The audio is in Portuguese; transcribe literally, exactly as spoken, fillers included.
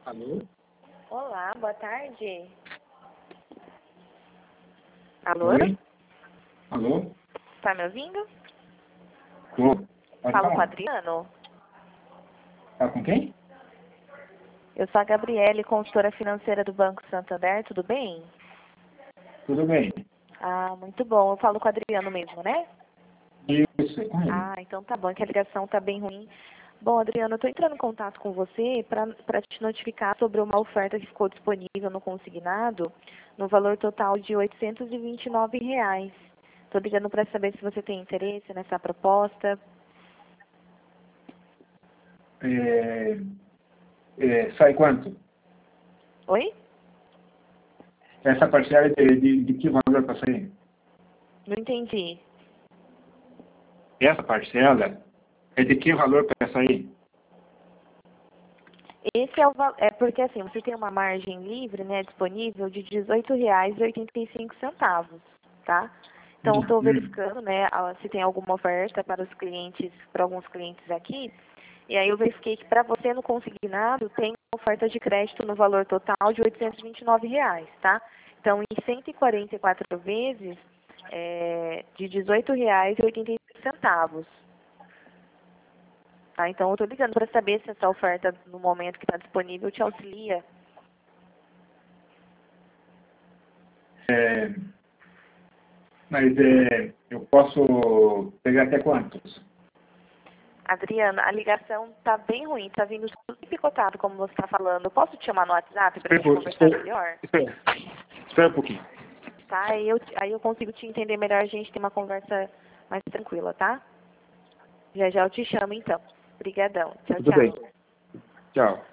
Alô? Olá, boa tarde. Alô? Oi? Alô? Tá me ouvindo? Tô. Pode Falo com o falar. Adriano. Tá com quem? Eu sou a Gabriele, consultora financeira do Banco Santander, tudo bem? Tudo bem. Ah, muito bom. Eu falo com o Adriano mesmo, né? Isso, é com ele. Ah, então tá bom, é que a ligação tá bem ruim. Bom, Adriano, eu tô entrando em contato com você para te notificar sobre uma oferta que ficou disponível no consignado no valor total de oitocentos e vinte e nove reais. Tô ligando para saber se você tem interesse nessa proposta. É, é, sai quanto? Oi? Essa parcela é de, de, de que valor para sair? Não entendi. Essa parcela é de que valor para sair? Esse é o val- é porque assim, você tem uma margem livre, né, disponível de dezoito reais e oitenta e cinco centavos, tá? Então Hum, estou hum. verificando, né, a- se tem alguma oferta para os clientes, para alguns clientes aqui. E aí eu verifiquei que para você no consignado tem uma oferta de crédito no valor total de oitocentos e vinte e nove reais, tá? Então em cento e quarenta e quatro vezes é, de dezoito reais e oitenta e cinco centavos. Tá? Então, eu estou ligando para saber se essa oferta, no momento que está disponível, te auxilia. É, mas é, eu posso pegar até quantos? Adriana, a ligação está bem ruim, está vindo tudo picotado, como você está falando. Eu posso te chamar no WhatsApp para a Espera, gente um pouco, conversar espera, melhor? espera, espera um pouquinho. Tá? Aí eu, aí eu consigo te entender melhor, a gente tem uma conversa mais tranquila, tá? Já já eu te chamo, então. Obrigadão. Tchau, Tudo bem. tchau. Tchau.